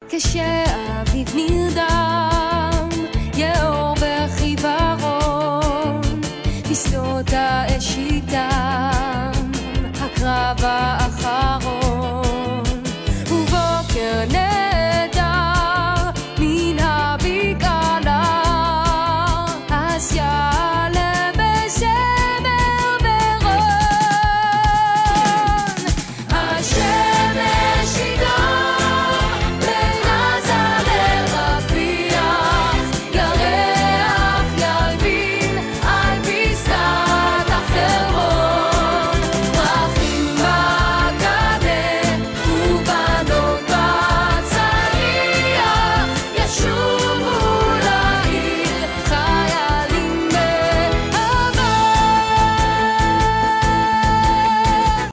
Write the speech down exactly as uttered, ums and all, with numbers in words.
כשאביב נרדם יאור בחיוורון בשדות האש איתם הקרב האחרון ובוקר נ